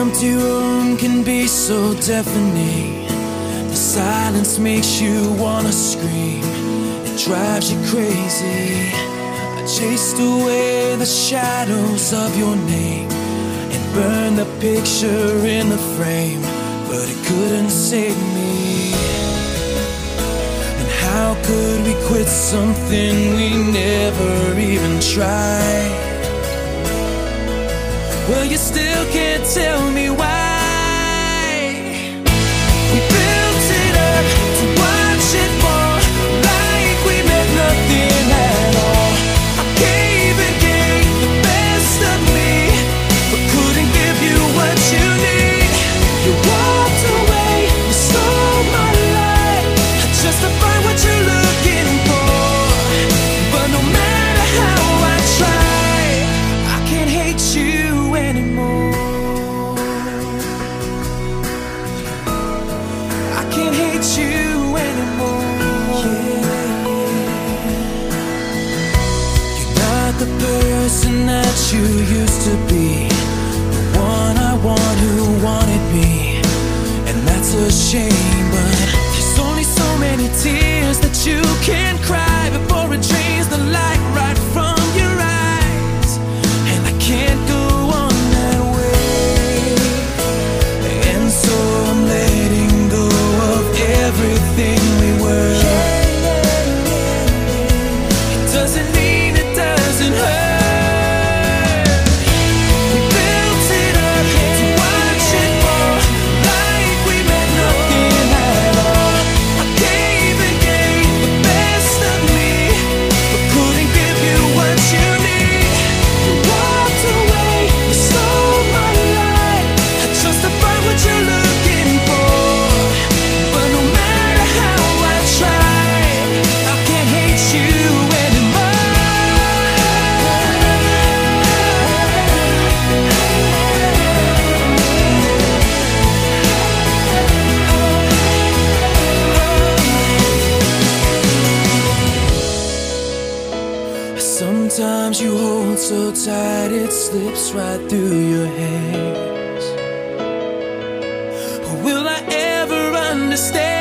empty room can be so deafening. The silence makes you wanna scream. It drives you crazy. I chased away the shadows of your name and burned the picture in the frame, but it couldn't save me. And how could we quit something we never even tried? Well, you still can't tell me why. We built it up to watch it fall, like we meant nothing at all. I gave and gave the best of me, but couldn't give you what you need. You walked away, you stole my life. I justify what you're looking for, but no matter how I try, I can't hate you anymore. I can't hate you anymore. You're not the person that you used to be, the one I want who wanted me, and that's a shame. But there's only so many tears that you can cry before it drains the light right from your eyes, and I can't go on that way. And so I'm letting go of everything we were. It doesn't mean it doesn't hurt. We built it up to watch it fall, like we meant nothing at all. I gave and gave the best of me, but couldn't give you what you need. You walked away, you stole my life. I justify what you're looking for, but no matter how I try, I can't hate you anymore. Sometimes you hold so tight it slips right through your hands. Will I ever understand?